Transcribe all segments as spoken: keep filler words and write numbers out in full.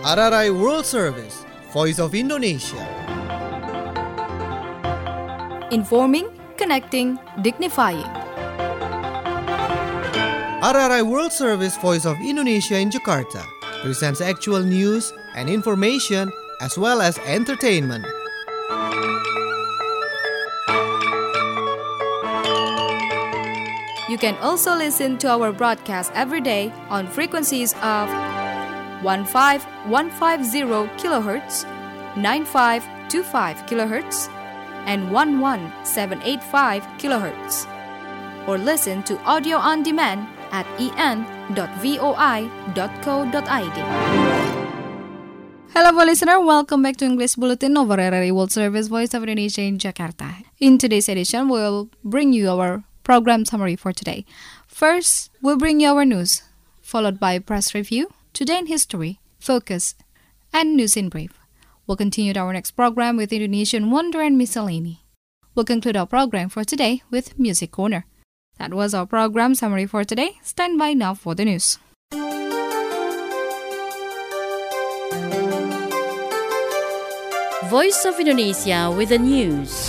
R R I World Service, Voice of Indonesia. Informing, connecting, dignifying. R R I World Service, Voice of Indonesia in Jakarta presents actual news and information as well as entertainment. You can also listen to our broadcast every day on frequencies of fifteen fifteen kilohertz, ninety-five twenty-five kilohertz, and eleven seven eighty-five kilohertz. Or listen to audio on demand at e n dot voi dot co dot i d. Hello, listener. Welcome back to English Bulletin of R R I World Service, Voice of Indonesia in Jakarta. In today's edition, we'll bring you our program summary for today. First, we'll bring you our news, followed by press review, Today in History, Focus, and News in Brief. We'll continue our next program with Indonesian Wonder and Miscellany. We'll conclude our program for today with Music Corner. That was our program summary for today. Stand by now for the news. Voice of Indonesia with the news.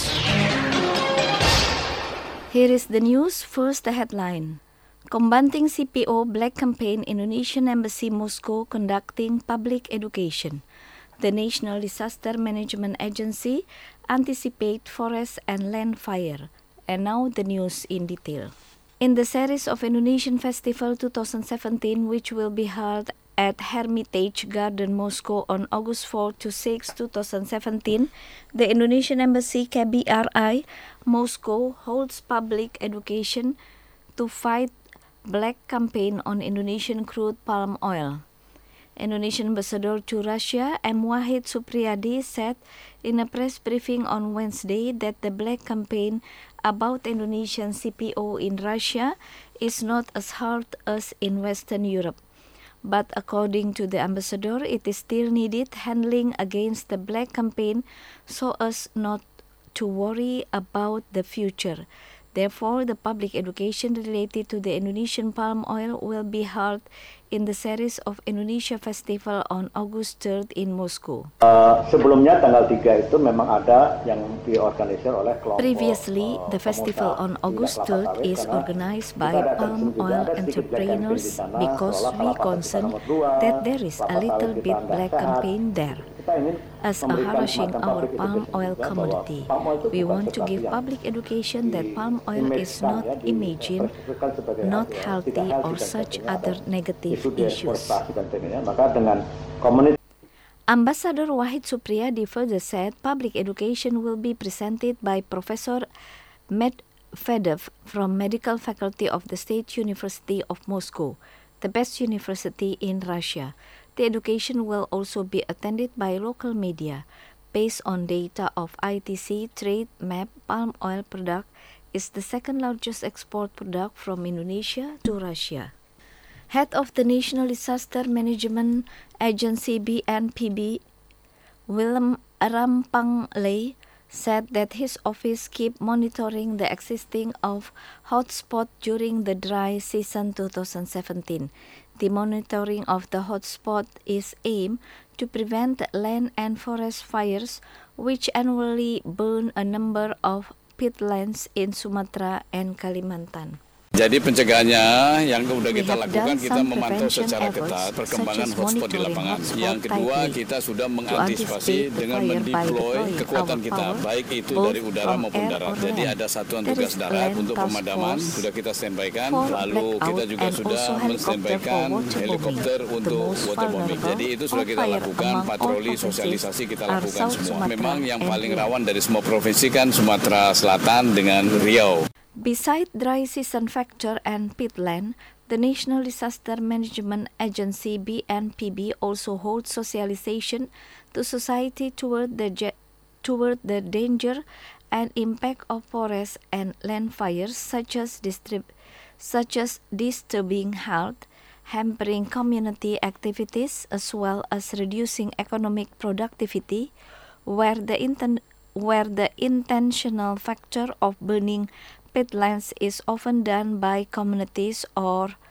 Here is the news. First, the headline. Combating C P O Black Campaign, Indonesian Embassy Moscow conducting public education. The National Disaster Management Agency anticipate forest and land fire. And now the news in detail. In the series of Indonesian Festival twenty seventeen, which will be held at Hermitage Garden, Moscow on August fourth to sixth, twenty seventeen, the Indonesian Embassy K B R I Moscow holds public education to fight Black Campaign on Indonesian crude palm oil. Indonesian Ambassador to Russia M. Wahid Supriyadi said in a press briefing on Wednesday that the Black Campaign about Indonesian C P O in Russia is not as hard as in Western Europe. But according to the ambassador, it is still needed handling against the Black Campaign so as not to worry about the future. Therefore, the public education related to the Indonesian palm oil will be held in the series of Indonesia Festival on August third in Moscow. Uh, sebelumnya tanggal tiga itu memang ada yang diorganisir oleh kelompok. Previously, the festival on August third is organized by palm oil entrepreneurs because we concerned that there is a little bit black campaign there. As a harassing our palm oil commodity, we want to give public education that palm oil is not imagined, not healthy, or such other negative issues. Ambassador Wahid Supriyadi further said public education will be presented by Professor Medvedev from Medical Faculty of the State University of Moscow, the best university in Russia. The education will also be attended by local media. Based on data of I T C Trade Map, palm oil product is the second largest export product from Indonesia to Russia. Head of the National Disaster Management Agency B N P B, Willem Rampangle, said that his office keep monitoring the existing of hotspot during the dry season twenty seventeen. The monitoring of the hotspot is aimed to prevent land and forest fires, which annually burn a number of peatlands in Sumatra and Kalimantan. Jadi pencegahannya yang sudah kita lakukan, kita memantau secara ketat perkembangan hotspot di lapangan. Yang kedua, kita sudah mengantisipasi dengan mendeploy kekuatan kita, baik itu dari udara maupun darat. Jadi ada satuan tugas darat untuk pemadaman, sudah kita standby-kan. Lalu kita juga sudah men-standby-kan helikopter untuk waterbombing. Jadi itu sudah kita lakukan, patroli, sosialisasi kita lakukan semua. Memang yang paling rawan dari semua provinsi kan Sumatera Selatan dengan Riau. Besides dry season factor and peatland, the National Disaster Management Agency B N P B also holds socialization to society toward the je- toward the danger and impact of forest and land fires, such as distrib- such as disturbing health, hampering community activities, as well as reducing economic productivity, where the inten- where the intentional factor of burning peatlands is often done by communities or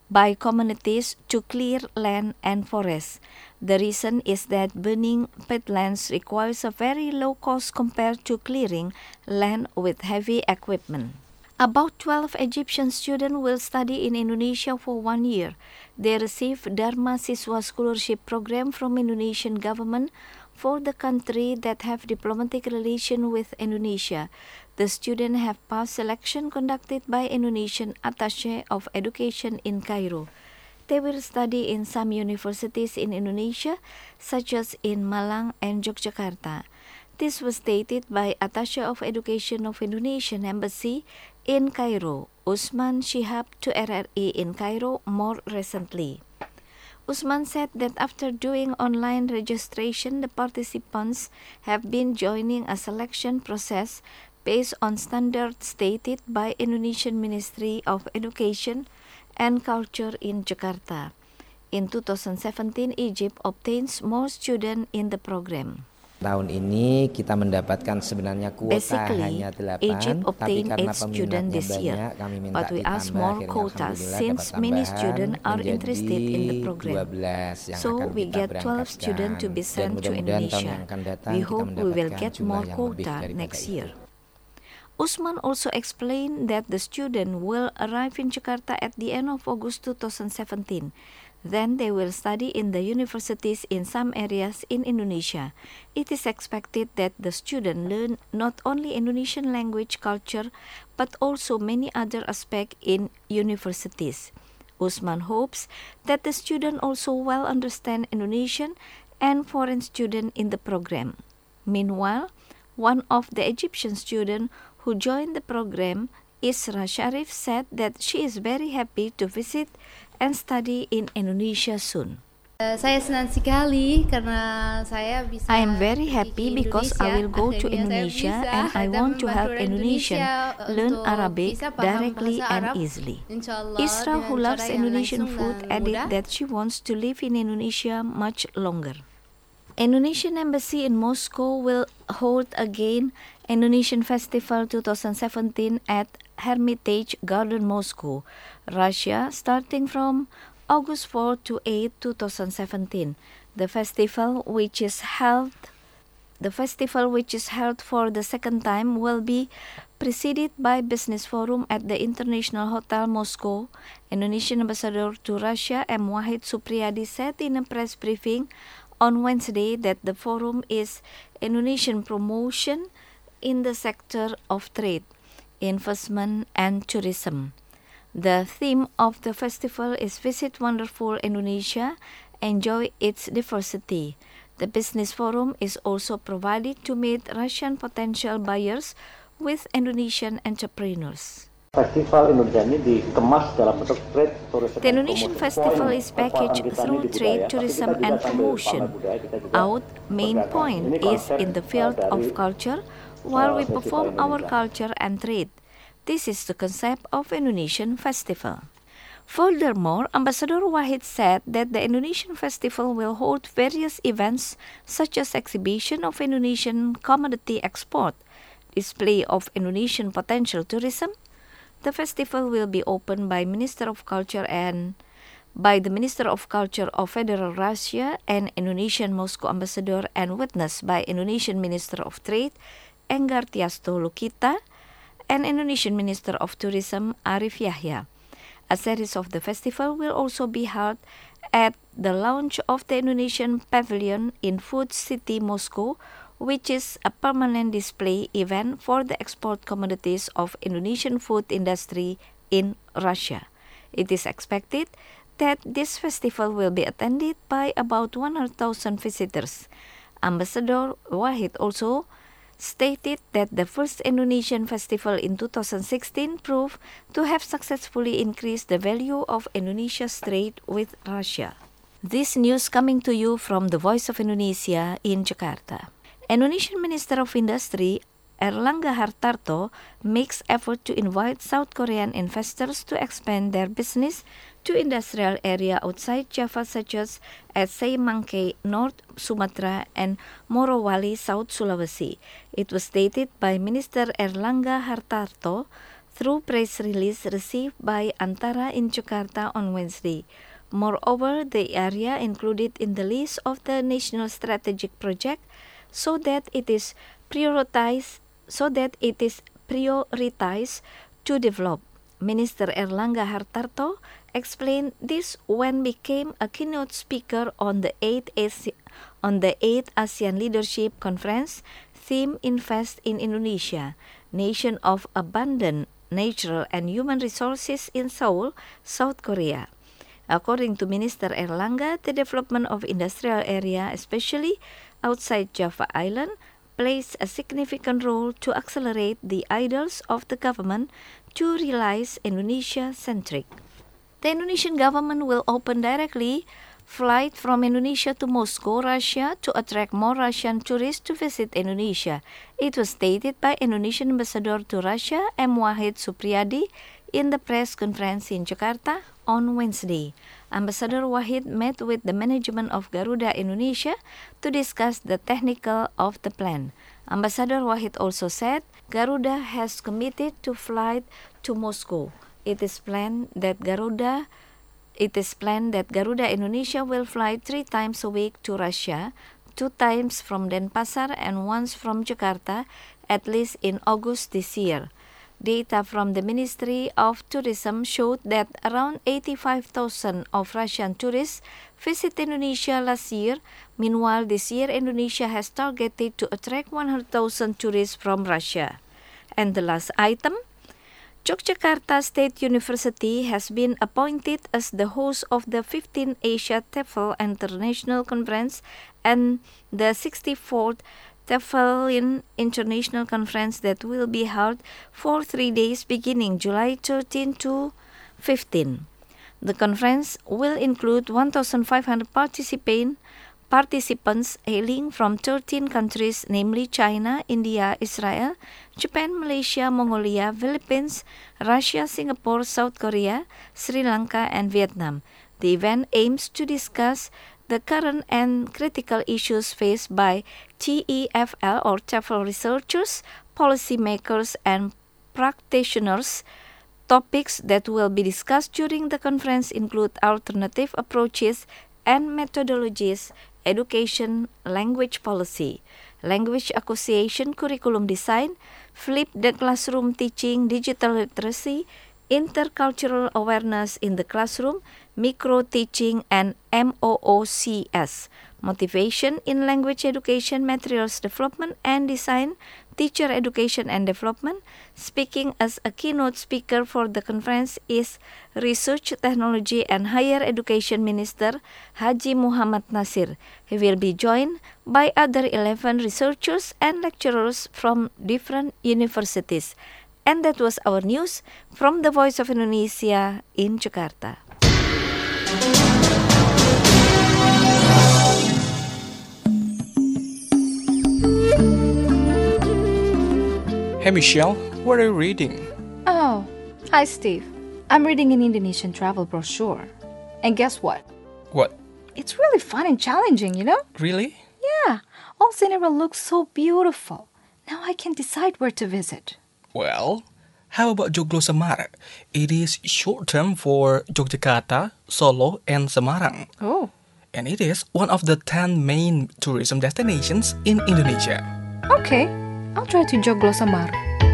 by communities to clear land and forests. The reason is that burning peatlands requires a very low cost compared to clearing land with heavy equipment. About twelve Egyptian students will study in Indonesia for one year. They receive Dharma Siswa Scholarship Program from Indonesian government for the country that have diplomatic relation with Indonesia. The students have passed selection conducted by Indonesian Attaché of Education in Cairo. They will study in some universities in Indonesia, such as in Malang and Yogyakarta. This was stated by Attaché of Education of Indonesian Embassy in Cairo, Usman Shihab, to R R I in Cairo more recently. Usman said that after doing online registration, the participants have been joining a selection process based on standards stated by Indonesian Ministry of Education and Culture in Jakarta. In two thousand seventeen, Egypt obtains more students in the program. Tahun ini kita mendapatkan sebenarnya kuota Basically, hanya delapan, Egypt tapi obtained karena eight students this peminatnya year, banyak, kami minta but we ask ditambah, more akhirnya quotas alhamdulillah since dapat many tambahan students are menjadi interested in the program. dua belas yang So akan we kita get twelve berangkatkan. students to be Dan sent to mudah-mudahan tahun Indonesia. yang akan datang We kita hope we will mendapatkan get jumlah more yang lebih quota daripada next itu. year. Usman also explained that the student will arrive in Jakarta at the end of August two thousand seventeen. Then they will study in the universities in some areas in Indonesia. It is expected that the student learn not only Indonesian language culture, but also many other aspects in universities. Usman hopes that the student also well understand Indonesian and foreign students in the program. Meanwhile, one of the Egyptian students who joined the program, Isra Sharif, said that she is very happy to visit and study in Indonesia soon. Uh, saya senang sekali karena saya bisa. I am very happy because I will go to Indonesia and I want to help Indonesian learn Arabic directly and easily. Isra, who loves Indonesian food, added that she wants to live in Indonesia much longer. Indonesian Embassy in Moscow will hold again Indonesian Festival twenty seventeen at Hermitage Garden, Moscow, Russia, starting from August fourth to eighth, twenty seventeen. The festival, which is held, the festival which is held for the second time, will be preceded by Business Forum at the International Hotel Moscow. Indonesian Ambassador to Russia, M. Wahid Supriyadi, said in a press briefing on Wednesday that the forum is Indonesian promotion in the sector of trade, investment, and tourism. The theme of the festival is Visit Wonderful Indonesia, Enjoy its Diversity. The Business Forum is also provided to meet Russian potential buyers with Indonesian entrepreneurs. Festival Indonesia ini dikemas dalam bentuk trade tourism. The Indonesian Festival is packaged through trade, tourism, and promotion. Our main point is in the field of culture, while we perform our culture and trade. This is the concept of Indonesian Festival. Furthermore, Ambassador Wahid said that the Indonesian Festival will hold various events such as exhibition of Indonesian commodity export, display of Indonesian potential tourism. The festival will be opened by Minister of Culture and by the Minister of Culture of Federal Russia and Indonesian Moscow Ambassador and witnessed by Indonesian Minister of Trade Enggar Tiasto Lukita and Indonesian Minister of Tourism Arif Yahya. A series of the festival will also be held at the launch of the Indonesian Pavilion in Food City Moscow, which is a permanent display event for the export commodities of Indonesian food industry in Russia. It is expected that this festival will be attended by about one hundred thousand visitors. Ambassador Wahid also stated that the first Indonesian festival in two thousand sixteen proved to have successfully increased the value of Indonesia's trade with Russia. This news coming to you from the Voice of Indonesia in Jakarta. Indonesian Minister of Industry Erlangga Hartarto makes effort to invite South Korean investors to expand their business to industrial area outside Java such as at Seimangke, North Sumatra and Morowali, South Sulawesi. It was stated by Minister Erlangga Hartarto through press release received by Antara in Jakarta on Wednesday. Moreover, the area included in the list of the National Strategic Project so that it is prioritized so that it is prioritized to develop. Minister Erlangga Hartarto explained this when became a keynote speaker on the eighth Asi- on the eighth ASEAN Leadership Conference, theme Invest in Indonesia, Nation of Abundant Natural and Human Resources in Seoul, South Korea. According to Minister Erlangga, the development of industrial area, especially outside Java Island, plays a significant role to accelerate the ideals of the government to realize Indonesia-centric. The Indonesian government will open directly flight from Indonesia to Moscow, Russia, to attract more Russian tourists to visit Indonesia. It was stated by Indonesian Ambassador to Russia, M. Wahid Supriyadi, in the press conference in Jakarta on Wednesday. Ambassador Wahid met with the management of Garuda Indonesia to discuss the technical of the plan. Ambassador Wahid also said Garuda has committed to flight to Moscow. It is planned that Garuda It is planned that Garuda Indonesia will fly three times a week to Russia, two times from Denpasar and once from Jakarta, at least in August this year. Data from the Ministry of Tourism showed that around eighty-five thousand of Russian tourists visited Indonesia last year. Meanwhile, this year Indonesia has targeted to attract one hundred thousand tourists from Russia. And the last item, Yogyakarta State University has been appointed as the host of the fifteenth Asia TEFL International Conference and the sixty-fourth TEFL International Conference that will be held for three days beginning July thirteenth to fifteenth. The conference will include one thousand five hundred participants Participants hailing from thirteen countries, namely China, India, Israel, Japan, Malaysia, Mongolia, Philippines, Russia, Singapore, South Korea, Sri Lanka, and Vietnam. The event aims to discuss the current and critical issues faced by T E F L or TEFL researchers, policymakers, and practitioners. Topics that will be discussed during the conference include alternative approaches and methodologies, education, language policy, language acquisition, curriculum design, flip the classroom teaching, digital literacy, intercultural awareness in the classroom, micro-teaching, and M O O C S, motivation in language education, materials development and design, teacher education and development. Speaking as a keynote speaker for the conference is Research, Technology and Higher Education Minister Haji Muhammad Nasir. He will be joined by other eleven researchers and lecturers from different universities. And that was our news from the Voice of Indonesia in Jakarta. Hey Michelle, what are you reading? Oh, hi Steve. I'm reading an Indonesian travel brochure. And guess what? What? It's really fun and challenging, you know? Really? Yeah, all scenery looks so beautiful. Now I can decide where to visit. Well, how about Joglo Semarang? It is short term for Yogyakarta, Solo, and Semarang. Oh. And it is one of the ten main tourism destinations in Indonesia. Okay, I'll try to Joglo Semarang.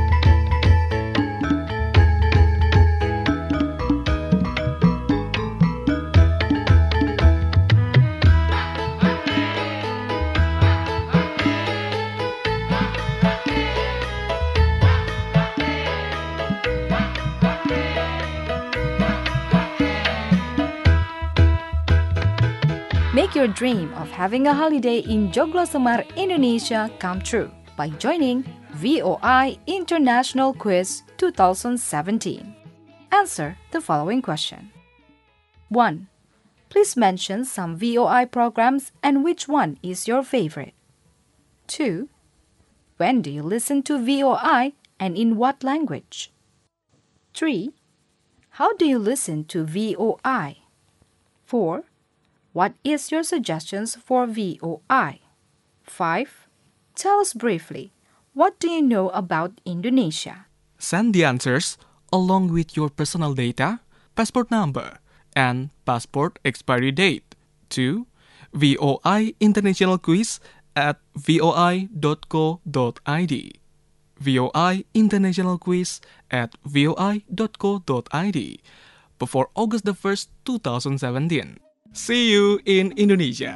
Make your dream of having a holiday in Joglo Semarang, Indonesia come true by joining V O I International Quiz twenty seventeen. Answer the following question. one. Please mention some V O I programs and which one is your favorite. two. When do you listen to V O I and in what language? three. How do you listen to V O I? four. What is your suggestions for V O I? five. Tell us briefly, what do you know about Indonesia? Send the answers along with your personal data, passport number, and passport expiry date to V O I International Quiz at voi dot co dot id. V O I International Quiz at voi dot co dot id before August the first, two thousand seventeen. See you in Indonesia.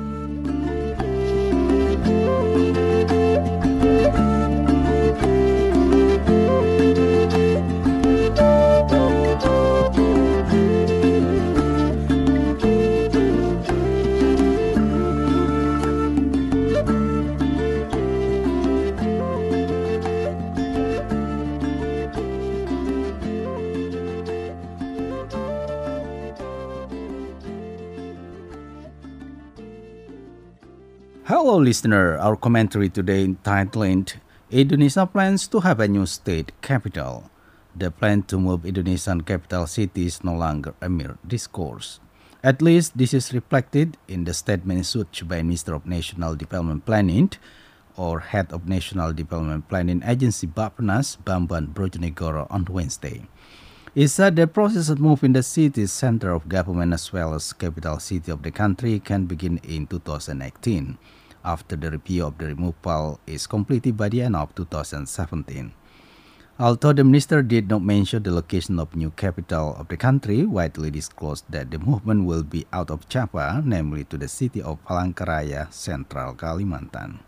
Hello listener, our commentary today entitled Indonesia plans to have a new state capital. The plan to move Indonesian capital city is no longer a mere discourse. At least this is reflected in the statement issued by Minister of National Development Planning or Head of National Development Planning Agency Bappenas, Bamban Brojonegoro on Wednesday. He said the process of moving the city's center of government as well as capital city of the country can begin in two thousand eighteen, after the review of the removal is completed by the end of two thousand seventeen. Although the minister did not mention the location of new capital of the country, widely disclosed that the movement will be out of Java, namely to the city of Palangkaraya, Central Kalimantan.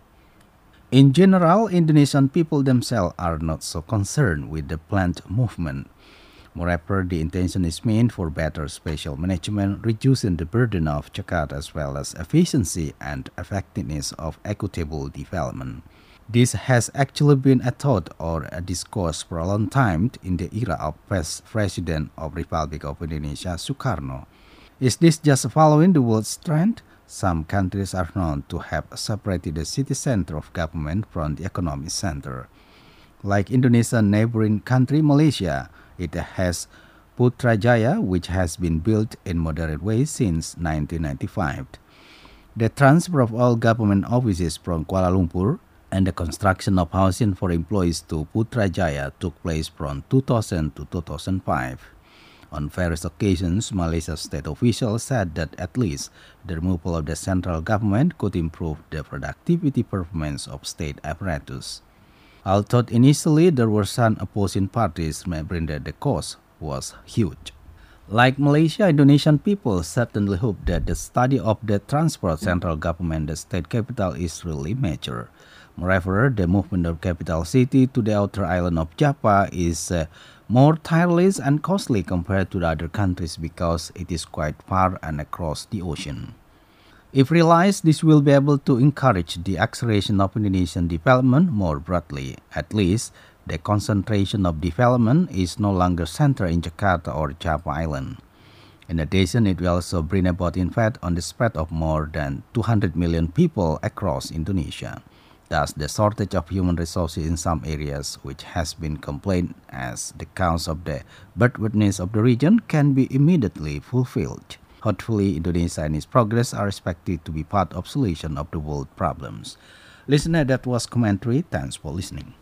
In general, Indonesian people themselves are not so concerned with the planned movement. Moreover, the intention is meant for better spatial management, reducing the burden of Jakarta as well as efficiency and effectiveness of equitable development. This has actually been a thought or a discourse for a long time in the era of past President of Republic of Indonesia, Sukarno. Is this just following the world's trend? Some countries are known to have separated the city center of government from the economic center. Like Indonesia's neighboring country, Malaysia, it has Putrajaya, which has been built in moderate way since nineteen ninety-five. The transfer of all government offices from Kuala Lumpur and the construction of housing for employees to Putrajaya took place from two thousand to two thousand five. On various occasions, Malaysia's state officials said that at least the removal of the central government could improve the productivity performance of state apparatus. Although initially there were some opposing parties, remembering that the cost was huge. Like Malaysia, Indonesian people certainly hope that the study of the transfer of central government to the state capital is really mature. Moreover, the movement of capital city to the outer island of Java is uh, more tireless and costly compared to the other countries because it is quite far and across the ocean. If realized, this will be able to encourage the acceleration of Indonesian development more broadly. At least, the concentration of development is no longer centered in Jakarta or Java Island. In addition, it will also bring about impact on the spread of more than two hundred million people across Indonesia. Thus, the shortage of human resources in some areas, which has been complained as the cause of the backwardness of the region, can be immediately fulfilled. Hopefully, Indonesia and its progress are expected to be part of solution of the world problems. Listener, that was commentary. Thanks for listening.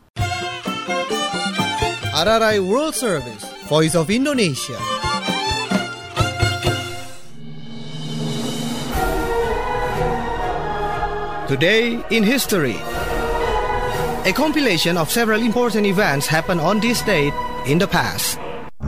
R R I World Service, Voice of Indonesia. Today in History. A compilation of several important events happened on this date in the past.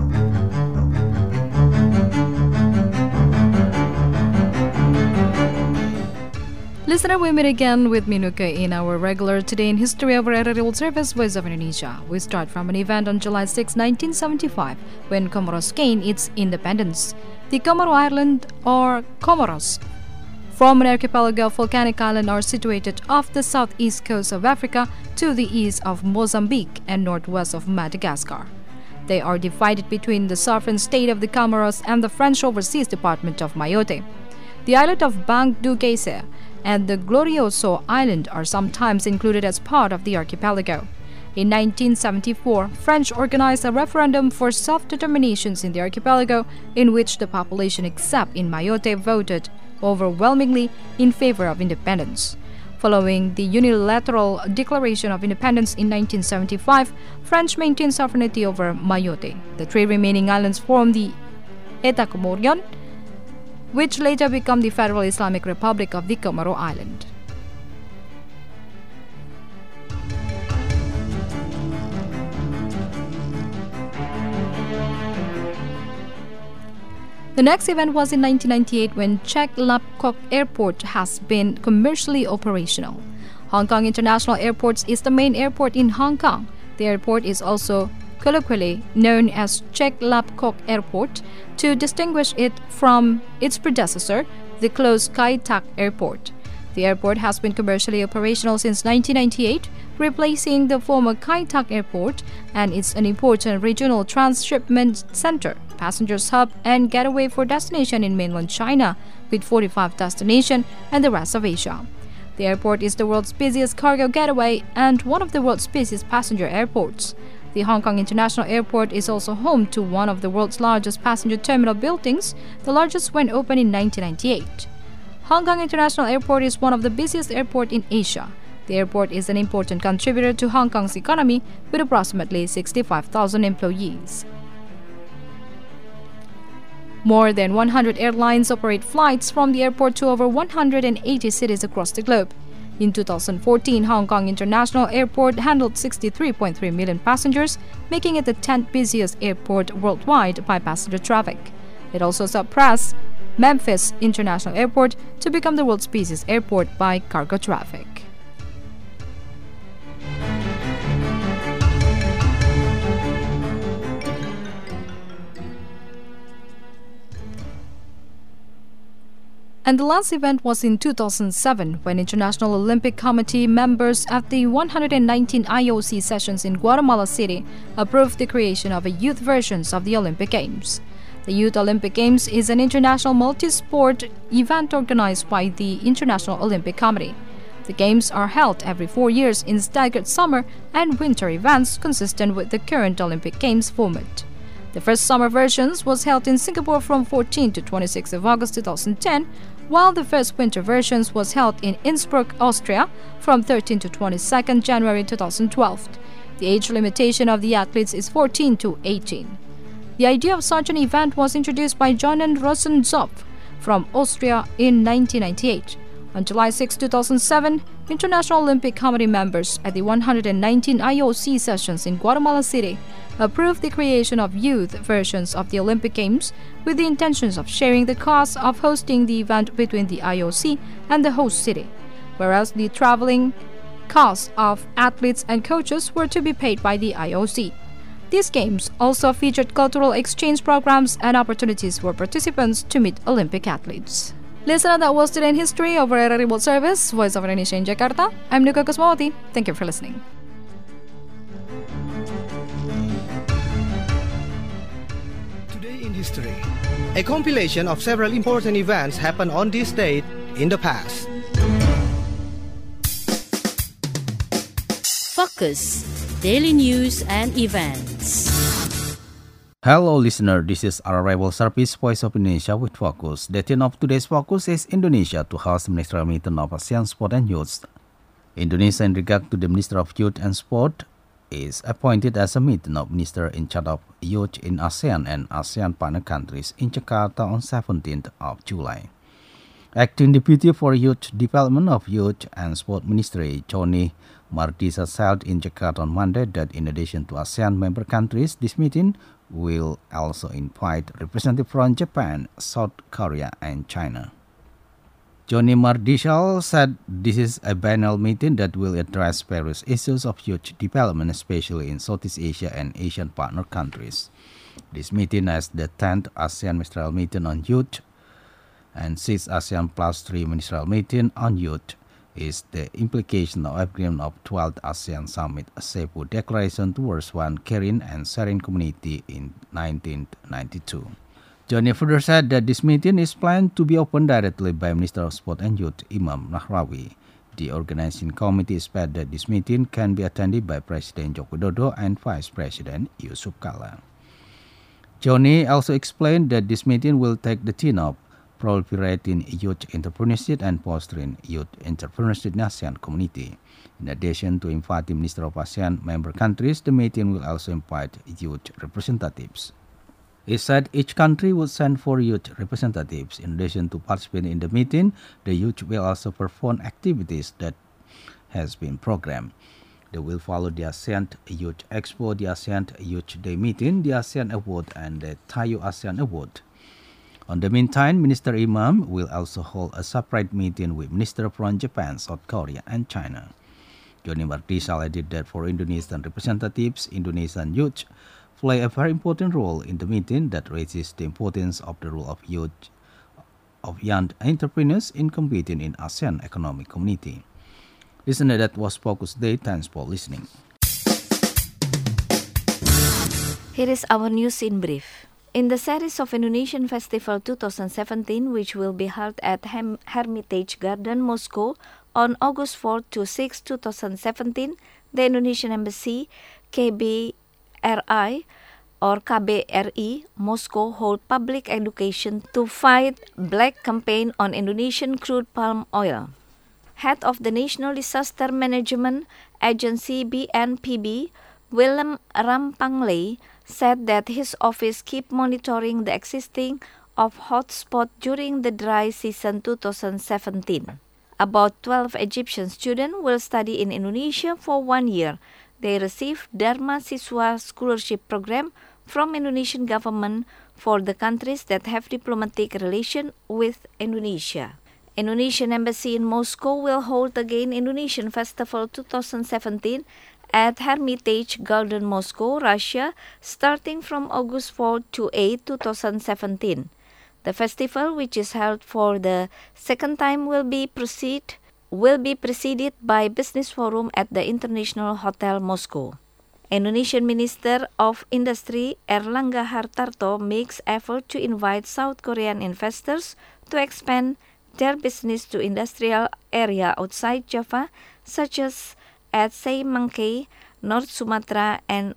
Listener, we meet again with Minuka in our regular Today in History of R R I World Service, Voice of Indonesia. We start from an event on July sixth, nineteen seventy-five, when Comoros gained its independence. The Comoro Island, or Comoros, from an archipelago of volcanic islands, are situated off the southeast coast of Africa to the east of Mozambique and northwest of Madagascar. They are divided between the sovereign state of the Comoros and the French Overseas Department of Mayotte. The island of Banque du Geyser and the Glorioso Island are sometimes included as part of the archipelago. In nineteen seventy-four, French organized a referendum for self-determinations in the archipelago, in which the population except in Mayotte voted overwhelmingly in favor of independence. Following the unilateral declaration of independence in nineteen seventy-five, France maintained sovereignty over Mayotte. The three remaining islands form the Eta Comorion, which later became the Federal Islamic Republic of the Comoro Island. The next event was in nineteen ninety-eight when Check-Lap-Kok Airport has been commercially operational. Hong Kong International Airport is the main airport in Hong Kong. The airport is also colloquially known as Check-Lap-Kok Airport to distinguish it from its predecessor, the closed Kai Tak Airport. The airport has been commercially operational since nineteen ninety-eight, replacing the former Kai Tak Airport, and it's an important regional transshipment center, passengers hub, and getaway for destination in mainland China, with forty-five destinations and the rest of Asia. The airport is the world's busiest cargo getaway and one of the world's busiest passenger airports. The Hong Kong International Airport is also home to one of the world's largest passenger terminal buildings, the largest when opened in nineteen ninety-eight. Hong Kong International Airport is one of the busiest airports in Asia. The airport is an important contributor to Hong Kong's economy with approximately sixty-five thousand employees. More than one hundred airlines operate flights from the airport to over one hundred eighty cities across the globe. In two thousand fourteen, Hong Kong International Airport handled sixty-three point three million passengers, making it the tenth busiest airport worldwide by passenger traffic. It also surpassed Memphis International Airport to become the world's busiest airport by cargo traffic. And the last event was in two thousand seven when International Olympic Committee members at the one hundred nineteen I O C sessions in Guatemala City approved the creation of a youth version of the Olympic Games. The Youth Olympic Games is an international multi-sport event organized by the International Olympic Committee. The Games are held every four years in staggered summer and winter events consistent with the current Olympic Games format. The first summer versions was held in Singapore from fourteenth to twenty-sixth of August two thousand ten, while the first winter versions was held in Innsbruck, Austria from thirteenth to twenty-second January two thousand twelve. The age limitation of the athletes is fourteen to eighteen. The idea of such an event was introduced by Johann Rosenzopf from Austria in nineteen ninety-eight. On July sixth, two thousand seven, International Olympic Committee members at the one hundred nineteen I O C sessions in Guatemala City approved the creation of youth versions of the Olympic Games with the intentions of sharing the cost of hosting the event between the I O C and the host city, whereas the traveling costs of athletes and coaches were to be paid by the I O C. These games also featured cultural exchange programs and opportunities for participants to meet Olympic athletes. Listener, that was Today in History over R R I World Service, Voice of Indonesia in Jakarta. I'm Nuka Kusmawati. Thank you for listening. Today in History, a compilation of several important events happened on this date in the past. Focus, daily news and events. Hello listener, this is our Arrival Service Voice of Indonesia with Focus. The theme of today's Focus is Indonesia to host the Ministerial Meeting of ASEAN Sport and Youth. Indonesia, in regard to the Minister of Youth and Sport, is appointed as a meeting of Minister in charge of Youth in ASEAN and ASEAN partner countries in Jakarta on seventeenth of July. Acting Deputy for Youth Development of Youth and Sport Ministry, Johnny Mardisa, said in Jakarta on Monday that in addition to ASEAN member countries, this meeting will also invite representatives from Japan, South Korea, and China. Johnny Mardisa said this is a biennial meeting that will address various issues of youth development, especially in Southeast Asia and Asian partner countries. This meeting is the tenth ASEAN Ministerial Meeting on Youth and sixth ASEAN Plus three Ministerial Meeting on Youth, is the implication of agreement of twelfth ASEAN Summit Cebu Declaration towards one caring and sharing community in nineteen ninety-two. Johnny further said that this meeting is planned to be opened directly by Minister of Sport and Youth Imam Nahrawi. The organizing committee expects that this meeting can be attended by President Joko Widodo and Vice President Yusuf Kala. Johnny also explained that this meeting will take the theme of proliferating youth entrepreneurship and fostering youth entrepreneurship in ASEAN community. In addition to inviting Minister of ASEAN member countries, the meeting will also invite youth representatives. It said each country would send four youth representatives. In addition to participating in the meeting, the youth will also perform activities that has been programmed. They will follow the ASEAN Youth Expo, the ASEAN Youth Day Meeting, the ASEAN Award, and the Taiyo ASEAN Award. On the meantime, Minister Imam will also hold a separate meeting with ministers from Japan, South Korea, and China. Johnny Martisal added that for Indonesian representatives, Indonesian youth play a very important role in the meeting that raises the importance of the role of youth of young entrepreneurs in competing in ASEAN economic community. Listener, that was Focus Day. Thanks for listening. Here is our news in brief. In the series of Indonesian Festival twenty seventeen, which will be held at Hem- Hermitage Garden, Moscow, on August fourth to sixth, twenty seventeen, the Indonesian Embassy, K B R I or K B R I, Moscow hold public education to fight black campaign on Indonesian crude palm oil. Head of the National Disaster Management Agency B N P B, Willem Rampangley, said that his office keep monitoring the existing of hotspot during the dry season twenty seventeen. About twelve Egyptian students will study in Indonesia for one year. They receive Dharma Siswa scholarship program from Indonesian government for the countries that have diplomatic relation with Indonesia. Indonesian Embassy in Moscow will hold again Indonesian Festival twenty seventeen at Hermitage Garden, Moscow, Russia, starting from August fourth to eighth, twenty seventeen. The festival, which is held for the second time, will be proceed will be preceded by Business Forum at the International Hotel Moscow. Indonesian Minister of Industry Erlangga Hartarto makes effort to invite South Korean investors to expand their business to industrial area outside Java, such as at Seimangkei, North Sumatra, and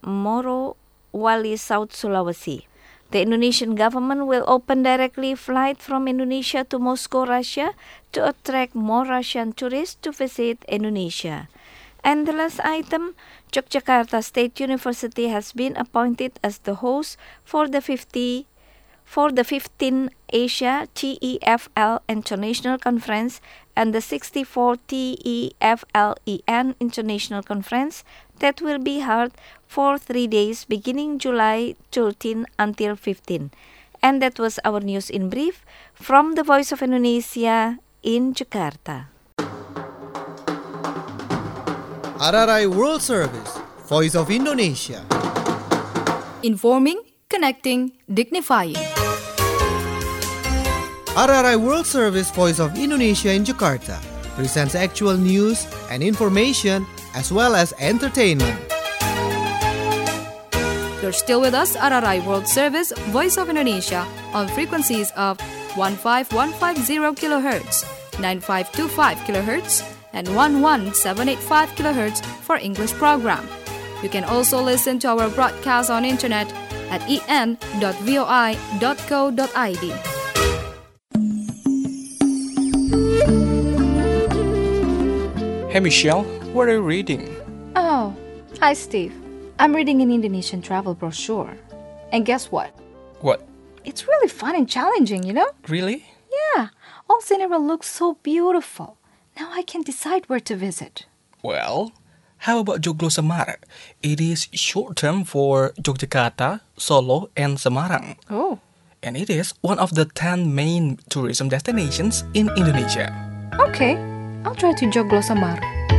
Morowali, South Sulawesi. The Indonesian government will open directly flight from Indonesia to Moscow, Russia, to attract more Russian tourists to visit Indonesia. And the last item, Yogyakarta State University has been appointed as the host for the fifty for the fifteenth Asia T E F L International Conference and the sixty-fourth T E F L E N International Conference that will be held for three days beginning July thirteenth until fifteenth. And that was our news in brief from the Voice of Indonesia in Jakarta. R R I World Service, Voice of Indonesia. Informing, connecting, dignifying. R R I World Service Voice of Indonesia in Jakarta presents actual news and information as well as entertainment. You're still with us, R R I World Service Voice of Indonesia, on frequencies of one five one five zero kilohertz, nine five two five kilohertz, and one one seven eight five kilohertz for English program. You can also listen to our broadcast on internet at e n dot v o i dot co dot i d. Hey Michelle, what are you reading? Oh, hi Steve. I'm reading an Indonesian travel brochure. And guess what? What? It's really fun and challenging, you know? Really? Yeah, all scenery looks so beautiful. Now I can decide where to visit. Well, how about Joglo Semar? It is short term for Yogyakarta, Solo, and Semarang. Oh. And it is one of the ten main tourism destinations in Indonesia. Okay, I'll try to Joglo Semar.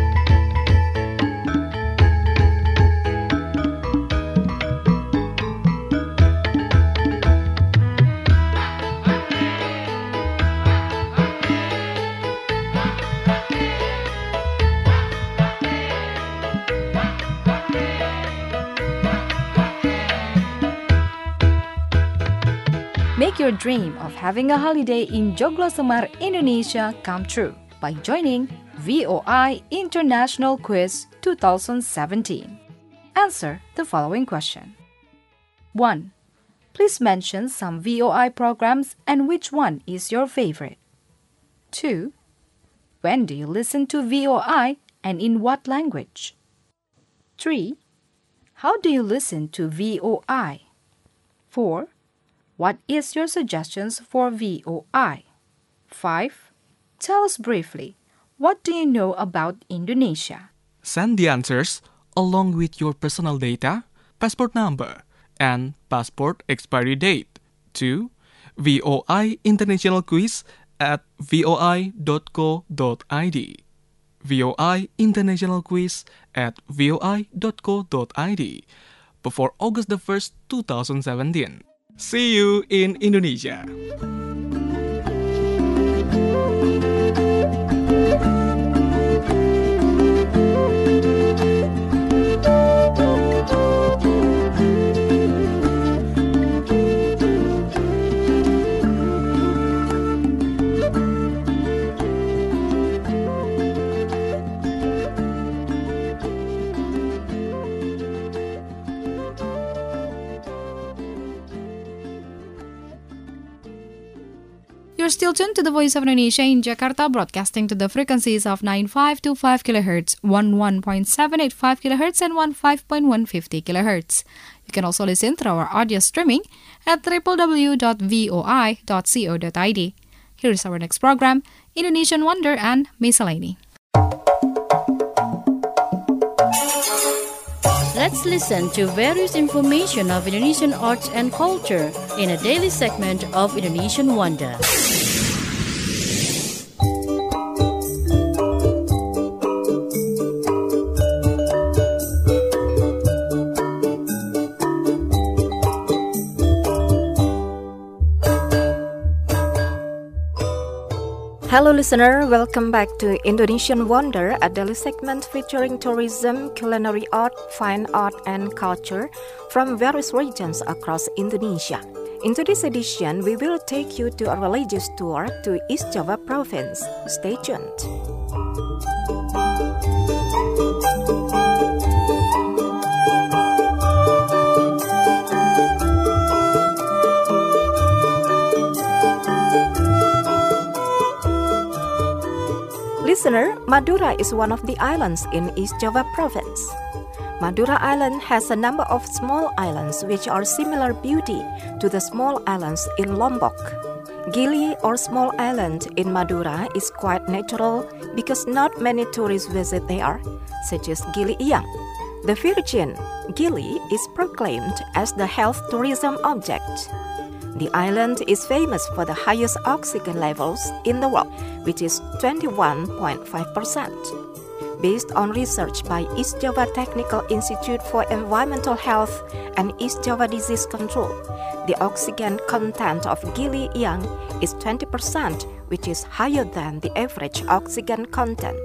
Make your dream of having a holiday in Joglo Semar, Indonesia come true by joining V O I International Quiz twenty seventeen. Answer the following question. one. Please mention some V O I programs and which one is your favorite. two. When do you listen to V O I and in what language? three. How do you listen to V O I? four. What is your suggestions for V O I? five. Tell us briefly, what do you know about Indonesia? Send the answers along with your personal data, passport number, and passport expiry date to V O I International Quiz at voi dot co dot id. V O I International Quiz at voi dot co dot id before August the first, two thousand seventeen. See you in Indonesia. You're still tuned to the Voice of Indonesia in Jakarta, broadcasting to the frequencies of nine five two five kilohertz, eleven point seven eight five kilohertz, and fifteen point one five zero kilohertz. You can also listen through our audio streaming at w w w dot voi dot co dot id. Here's our next program, Indonesian Wonder and Miscellany. Let's listen to various information of Indonesian arts and culture in a daily segment of Indonesian Wonder. Hello listener, welcome back to Indonesian Wonder, a daily segment featuring tourism, culinary art, fine art and culture from various regions across Indonesia. In today's edition, we will take you to a religious tour to East Java province. Stay tuned. Listener, Madura is one of the islands in East Java province. Madura Island has a number of small islands which are similar beauty to the small islands in Lombok. Gili or small island in Madura is quite natural because not many tourists visit there, such as Gili Iyang. The virgin Gili is proclaimed as the health tourism object. The island is famous for the highest oxygen levels in the world, which is twenty-one point five percent. Based on research by East Java Technical Institute for Environmental Health and East Java Disease Control, the oxygen content of Gili Iyang is twenty percent, which is higher than the average oxygen content.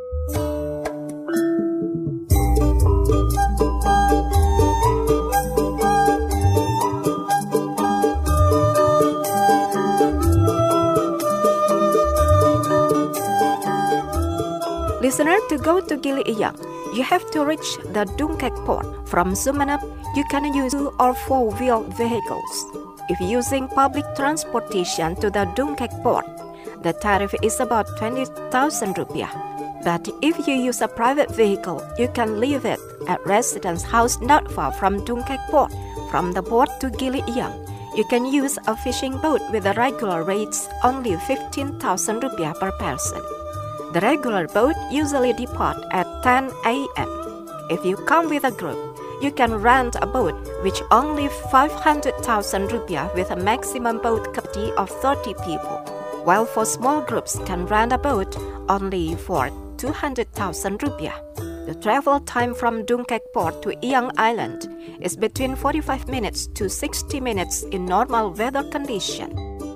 Listener, to go to Gili Iyang, you have to reach the Dungkek port. From Sumeneb, you can use two or four-wheel vehicles. If using public transportation to the Dungkek port, the tariff is about twenty thousand rupiah. But if you use a private vehicle, you can leave it at residence house not far from Dungkek port. From the port to Gili Iyang, you can use a fishing boat with the regular rates only fifteen thousand rupiah per person. The regular boat usually depart at ten a.m. If you come with a group, you can rent a boat which only five hundred thousand rupiah with a maximum boat capacity of thirty people, while for small groups can rent a boat only for two hundred thousand rupiah. The travel time from Dungkek port to Iyang Island is between forty-five minutes to sixty minutes in normal weather condition.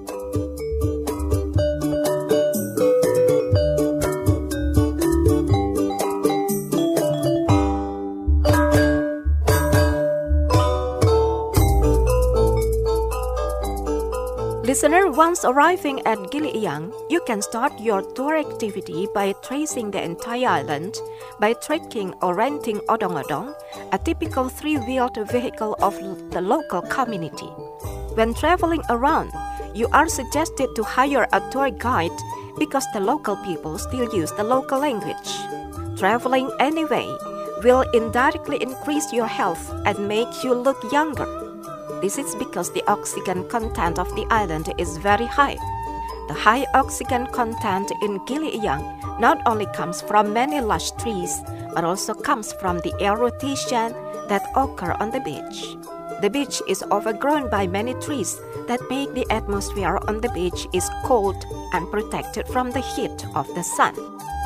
Listener, once arriving at Gili Iyang, you can start your tour activity by tracing the entire island by trekking or renting odong-odong, a typical three-wheeled vehicle of the local community. When traveling around, you are suggested to hire a tour guide because the local people still use the local language. Traveling anyway will indirectly increase your health and make you look younger. This is because the oxygen content of the island is very high. The high oxygen content in Gili Iyang not only comes from many lush trees, but also comes from the air rotation that occur on the beach. The beach is overgrown by many trees that make the atmosphere on the beach is cold and protected from the heat of the sun.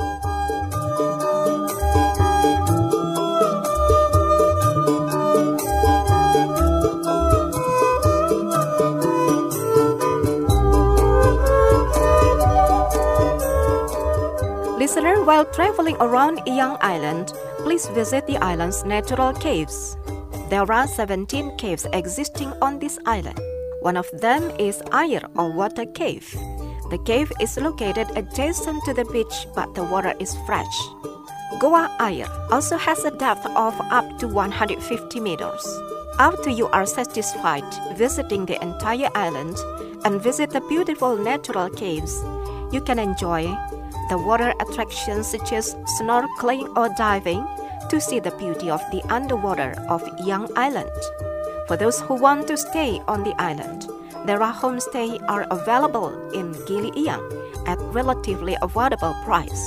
Listener, while traveling around Iyang Island, please visit the island's natural caves. There are seventeen caves existing on this island. One of them is Air or Water Cave. The cave is located adjacent to the beach, but the water is fresh. Goa Air also has a depth of up to one hundred fifty meters. After you are satisfied visiting the entire island and visit the beautiful natural caves, you can enjoy the water attractions such as snorkeling or diving to see the beauty of the underwater of Iyang Island. For those who want to stay on the island, there are homestays are available in Gili Iyang at relatively affordable price.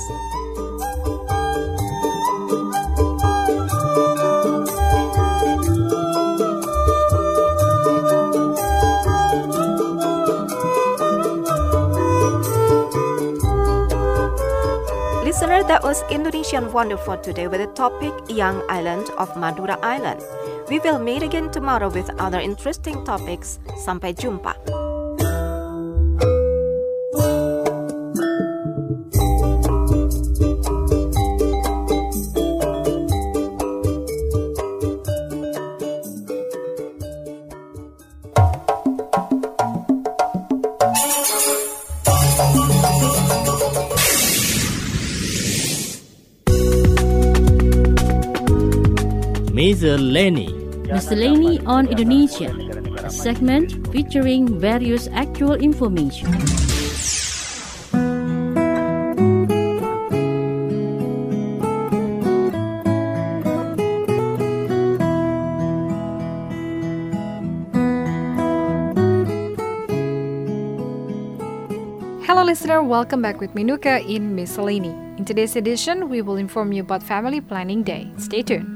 Listener, that was Indonesian Wonder for today with the topic Iyang Island of Madura Island. We will meet again tomorrow with other interesting topics. Sampai jumpa. Miscellany. Miscellany on Indonesia, a segment featuring various actual information. Hello listener, welcome back with Minuka in Miscellany. In today's edition, we will inform you about Family Planning Day. Stay tuned.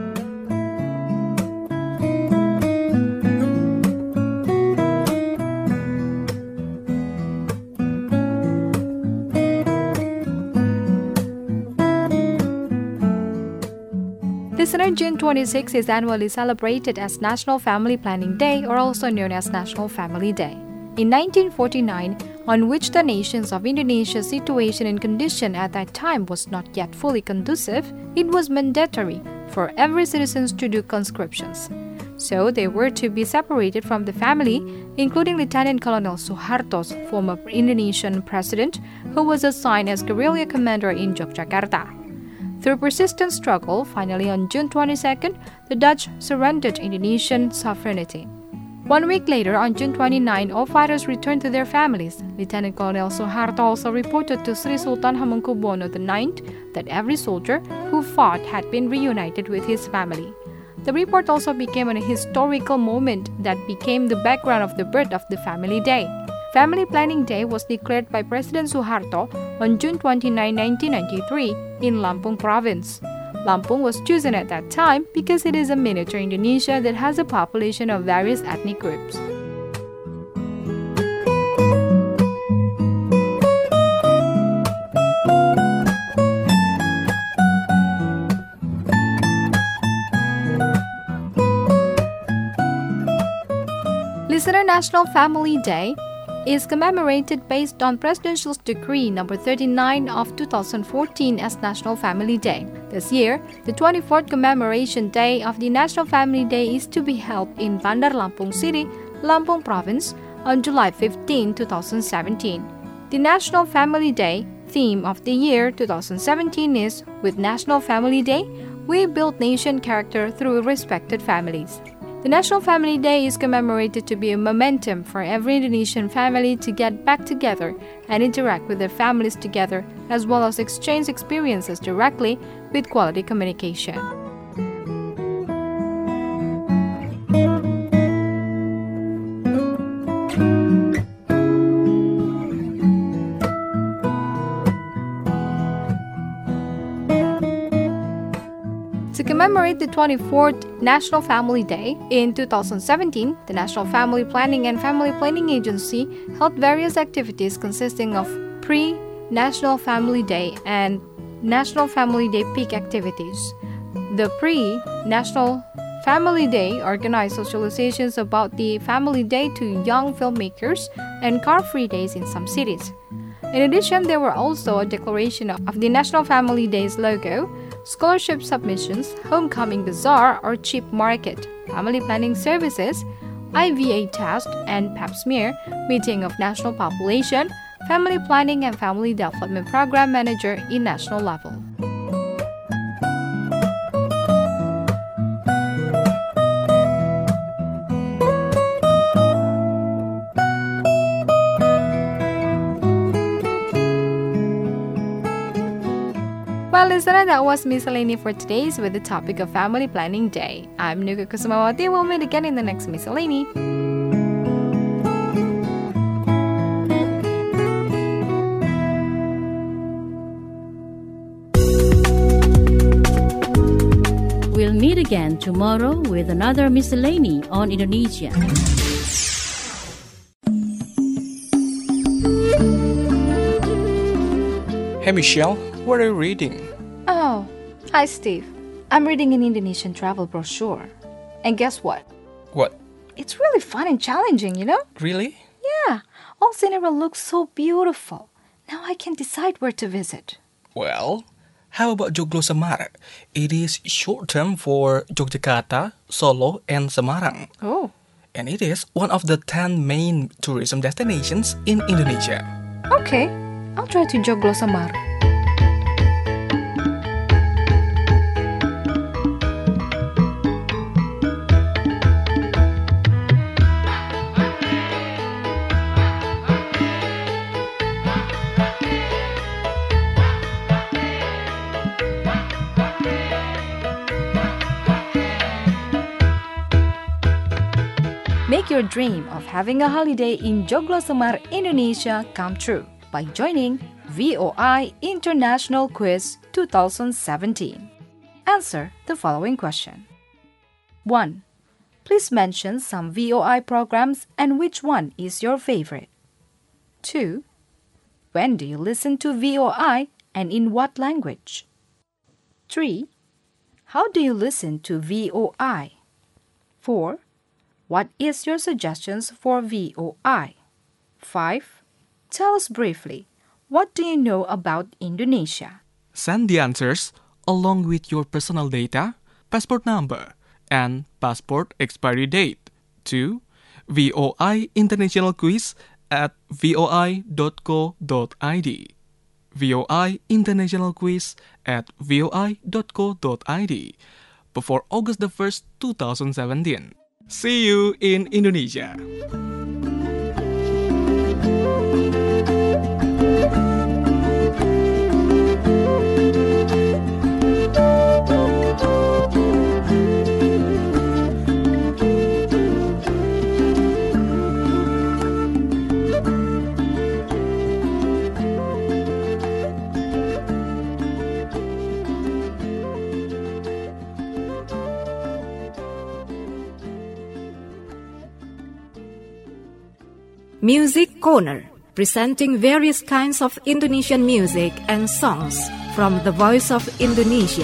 Listener, June twenty-sixth is annually celebrated as National Family Planning Day, or also known as National Family Day. In nineteen forty-nine, on which the nations of Indonesia's situation and condition at that time was not yet fully conducive, it was mandatory for every citizen to do conscriptions. So they were to be separated from the family, including Lieutenant Colonel Suharto's former Indonesian president, who was assigned as guerrilla commander in Yogyakarta. Through persistent struggle, finally on June twenty-second, the Dutch surrendered Indonesian sovereignty. One week later, on June twenty-ninth, all fighters returned to their families. Lieutenant Colonel Suharto also reported to Sri Sultan Hamengkubuwono the ninth that every soldier who fought had been reunited with his family. The report also became a historical moment that became the background of the birth of the Family Day. Family Planning Day was declared by President Suharto on June twenty-ninth, nineteen ninety-three in Lampung Province. Lampung was chosen at that time because it is a miniature Indonesia that has a population of various ethnic groups. Listener, National Family Day is commemorated based on Presidential Decree number thirty-nine of two thousand fourteen as National Family Day. This year, the twenty-fourth commemoration day of the National Family Day is to be held in Bandar Lampung City, Lampung Province, on July fifteenth, twenty seventeen. The National Family Day theme of the year twenty seventeen is, with National Family Day, we build nation character through respected families. The National Family Day is commemorated to be a momentum for every Indonesian family to get back together and interact with their families together, as well as exchange experiences directly with quality communication. To commemorate the twenty-fourth National Family Day, in two thousand seventeen, the National Family Planning and Family Planning Agency held various activities consisting of pre-National Family Day and National Family Day peak activities. The pre-National Family Day organized socializations about the Family Day to young filmmakers and car-free days in some cities. In addition, there were also a declaration of the National Family Day's logo, scholarship submissions, homecoming bazaar or cheap market, family planning services, I V A test, and pap smear, meeting of national population, family planning and family development program manager in national level. Well, listener, that was Miscellany for today's with the topic of Family Planning Day. I'm Nuka Kusumawati. We'll meet again in the next Miscellany. We'll meet again tomorrow with another Miscellany on Indonesia. Hey Michelle, what are you reading? Oh, hi Steve. I'm reading an Indonesian travel brochure. And guess what? What? It's really fun and challenging, you know? Really? Yeah, all scenery looks so beautiful. Now I can decide where to visit. Well, how about Joglo Semar? It is short term for Yogyakarta, Solo, and Semarang. Oh. And it is one of the ten main tourism destinations in Indonesia. Okay, I'll try to Joglo Semar. Make your dream of having a holiday in Joglo Semar, Indonesia come true by joining V O I International Quiz twenty seventeen. Answer the following question. one. Please mention some V O I programs and which one is your favorite. two. When do you listen to V O I and in what language? three. How do you listen to V O I? four. What is your suggestions for V O I? five. Tell us briefly, what do you know about Indonesia? Send the answers along with your personal data, passport number, and passport expiry date to V O I International Quiz at v o i dot co dot i d. V O I International Quiz at v o i dot co dot i d before August the first, twenty seventeen. See you in Indonesia. Music Corner, presenting various kinds of Indonesian music and songs from the Voice of Indonesia.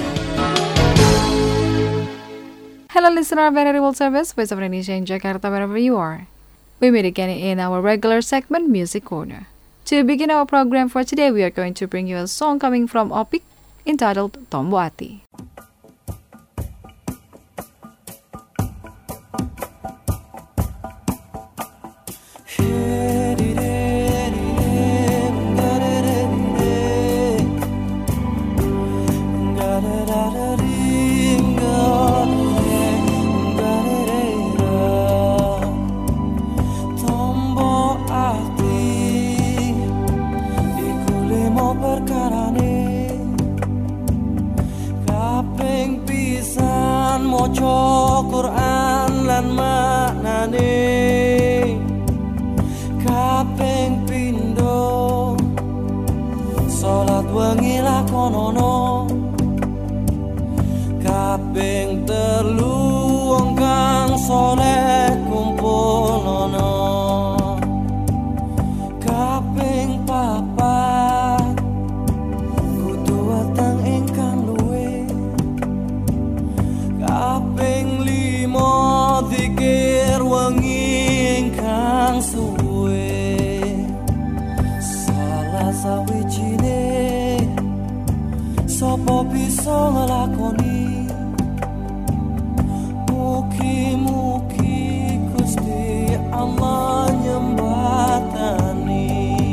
Hello listener of Venerable Service, Voice of Indonesia in Jakarta, wherever you are. We meet again in our regular segment, Music Corner. To begin our program for today, we are going to bring you a song coming from Opik entitled Tombo Ati. Da da da da da da da da da da da kaping telu wong kang soleh kumpulono, kaping papat kudu weteng ingkang luwih, kaping limo zikir wengi ingkang suwe. Salah sawijine sapa bisa nglakoni, mugi-mugi Gusti Allah nyembatani.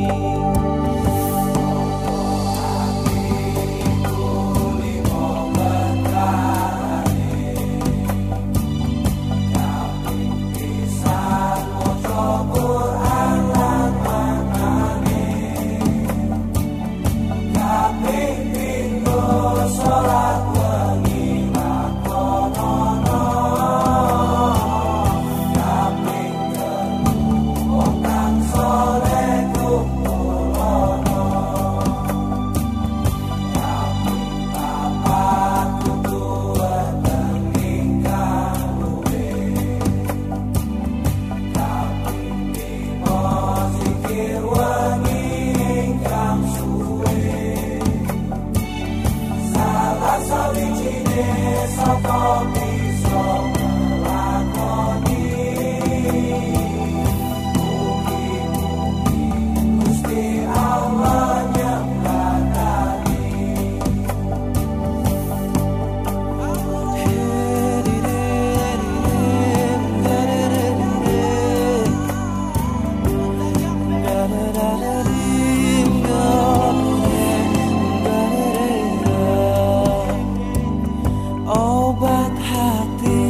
Obat hati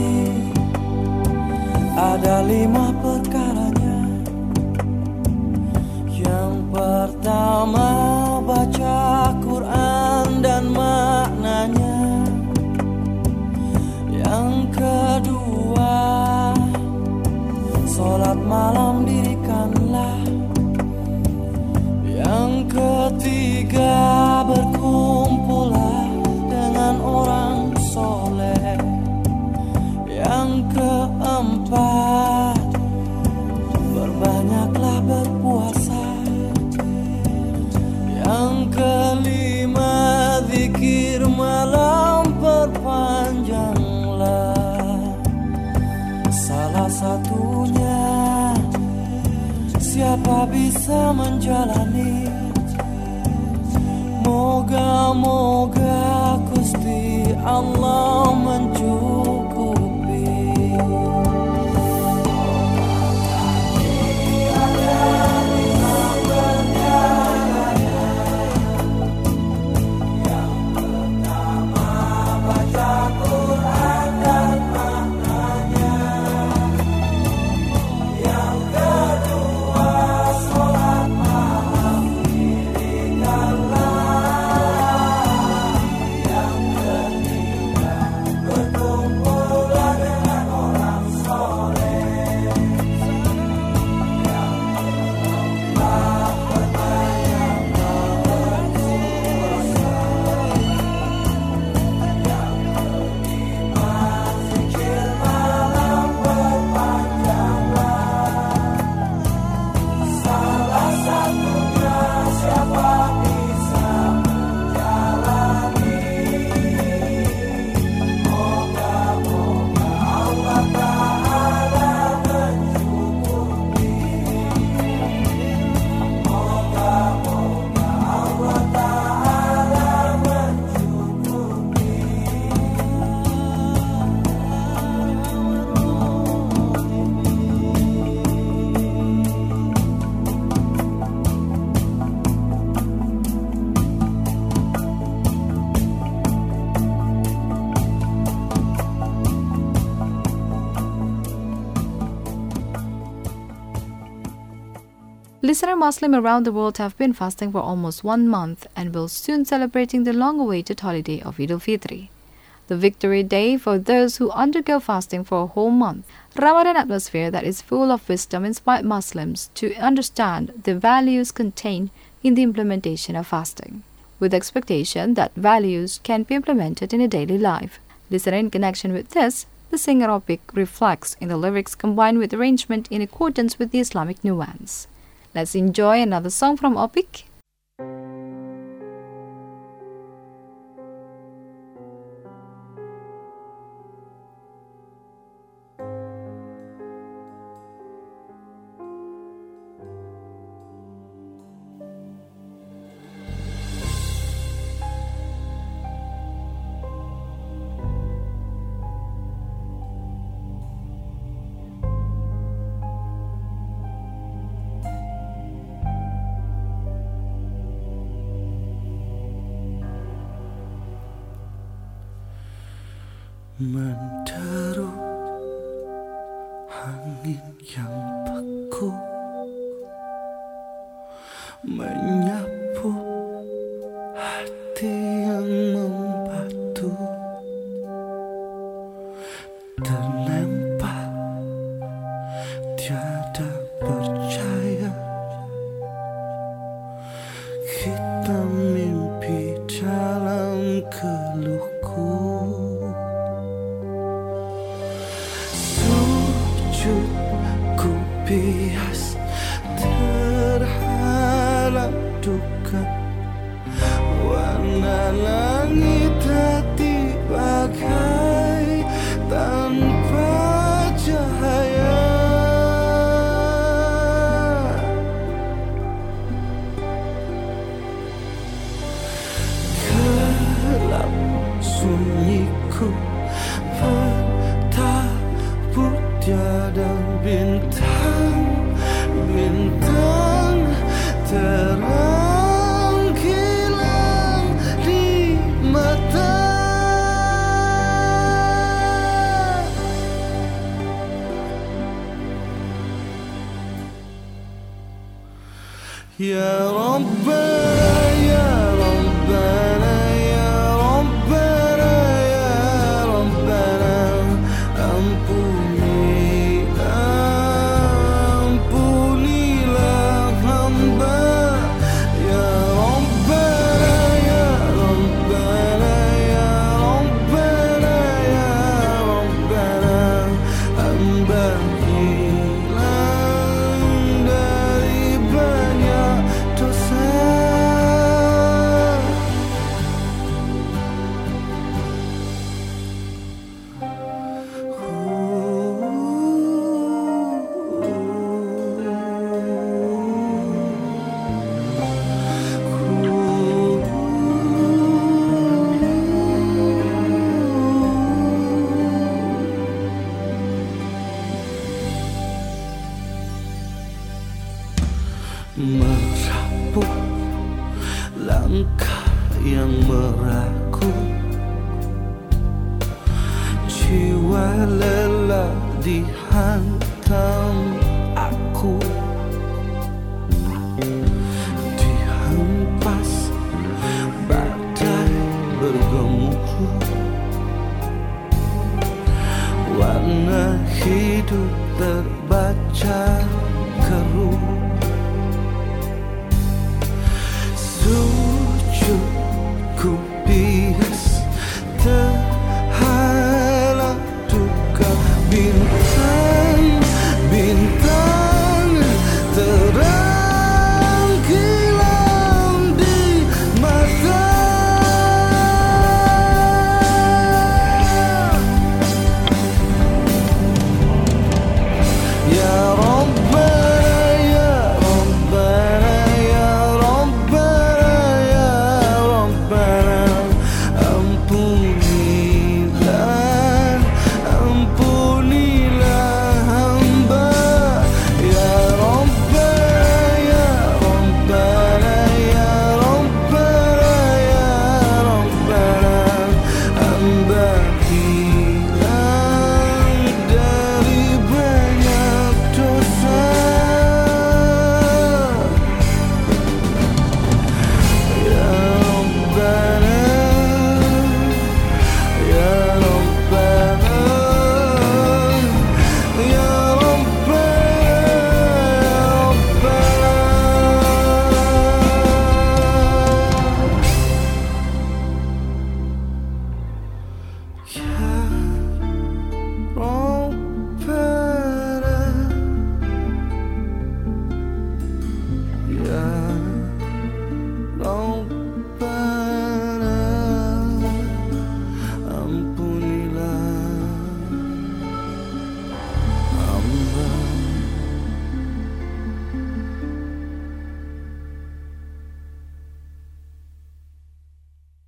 ada lima perkaranya. Yang pertama baca Quran dan maknanya. Yang kedua sholat malam dirikanlah. Yang ketiga berkumpullah dengan orang soleh. Yang keempat berbanyaklah berpuasa. Yang kelima zikir malam perpanjanglah. Salah satunya siapa bisa menjalani, moga-moga Gusti Allah mencukupi. Yang pertama baca Quran dan maknanya. Yang kedua sholat malam dirikanlah. Yang ketiga berkumpullah dengan orang soleh. Yang keempat berbanyaklah berpuasa. Yang kelima zikir malam berpanjanglah. Salah satunya siapa bisa menjalani, moga-moga Allah Ta'ala mencukupi. Moga-moga Allah Ta'ala mencukupi. Listener Muslims around the world have been fasting for almost one month and will soon celebrating the long-awaited holiday of Eid al-Fitr, the victory day for those who undergo fasting for a whole month. Ramadan atmosphere that is full of wisdom inspired Muslims to understand the values contained in the implementation of fasting, with expectation that values can be implemented in a daily life. Listener, in connection with this, the singer Opik reflects in the lyrics combined with arrangement in accordance with the Islamic nuance. Let's enjoy another song from Opik. Menderu angin yang beku, menyapu hati yang membatu, ternempa tiada percaya. Kita mimpi dalam keluhku, ku bias terhalang duka. Warna langit hati bagai tanpa cahaya. Gelap sunyiku, petaput tiada bintang, bintang terang hilang di mata. Ya Rabbana, ya Rabbana, ya Rabbana, ya Rabbana, ampuni, ampunilah hamba. Ya Rabbana, ya Rabbana, ya Rabbana, ya Rabbana, hamba hilang dari banyak dosa. Merapuh langkah yang meragu, jiwa lelah dihantam aku, dihempas badai bergemuruh. Warna hidup terbaca keruh. Sujud ku bias terhalang duka. Bintang, bintang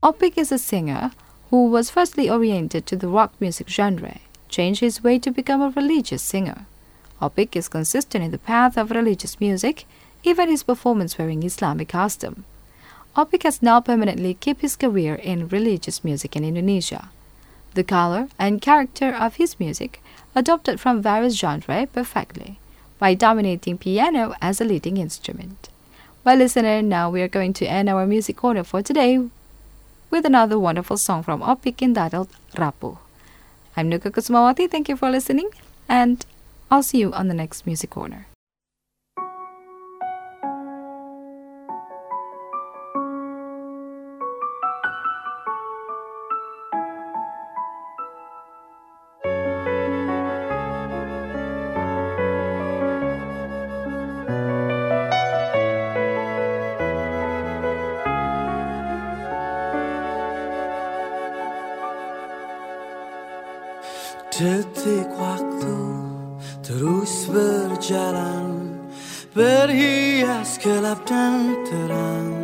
Opik is a singer who was firstly oriented to the rock music genre, changed his way to become a religious singer. Opik is consistent in the path of religious music, even his performance wearing Islamic costume. Opik has now permanently kept his career in religious music in Indonesia. The color and character of his music adopted from various genres perfectly, by dominating piano as a leading instrument. Well, listener, now we are going to end our music corner for today with another wonderful song from Opik entitled Rapuh. I'm Nuka Kusumawati, thank you for listening, and I'll see you on the next music corner. Detik waktu terus berjalan, berhias gelap dan terang,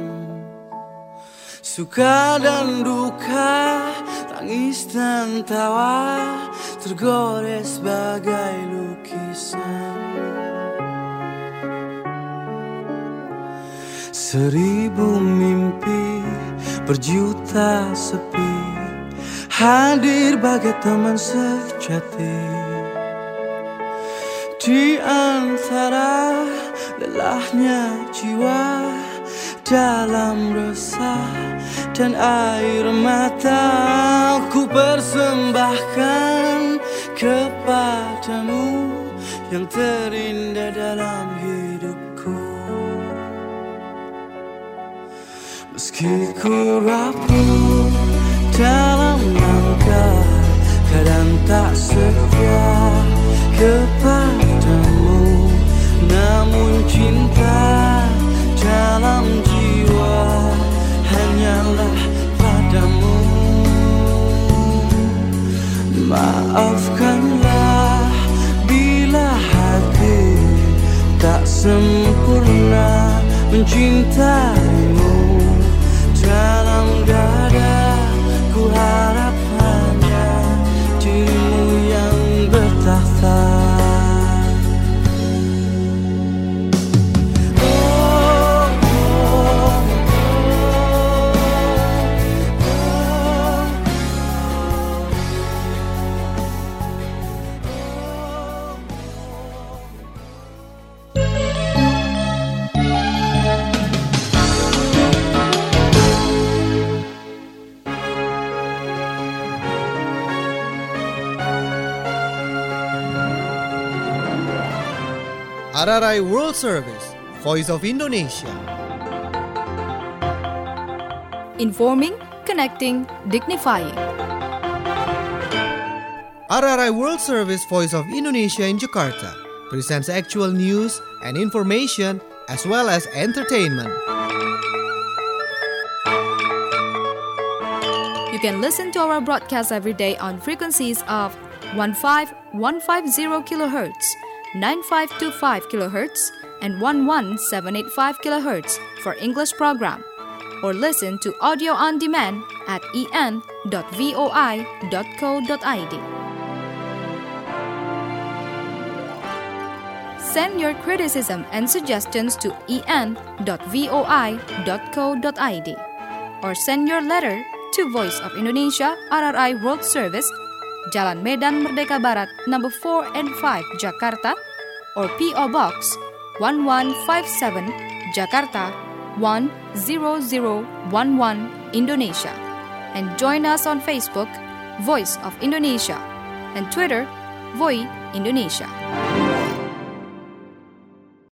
suka dan duka, tangis dan tawa, tergores bagai lukisan. Seribu mimpi, berjuta sepi, hadir bagai teman sejati. Di antara lelahnya jiwa, dalam resah dan air mata, ku persembahkan kepadamu yang terindah dalam hidupku. Meski ku rapuh dalam langkah, kadang tak setia kepadamu, namun cinta dalam jiwa hanyalah padamu. Maafkanlah bila hati tak sempurna mencintaimu, dalam dada ku harap hanya dirimu yang bertakhta. R R I World Service, Voice of Indonesia. Informing, connecting, dignifying. R R I World Service, Voice of Indonesia in Jakarta presents actual news and information as well as entertainment. You can listen to our broadcast every day on frequencies of fifteen fifty kilohertz, ninety-five twenty-five kilohertz, and eleven seven eighty-five kilohertz for English program, or listen to audio on demand at e n dot v o i dot co dot i d. Send your criticism and suggestions to e n dot v o i dot co dot i d, or send your letter to Voice of Indonesia R R I World Service, Jalan Medan Merdeka Barat, number four and five, Jakarta, or P O Box one one five seven, Jakarta one zero zero one one, Indonesia. And join us on Facebook, Voice of Indonesia, and Twitter, Voi Indonesia.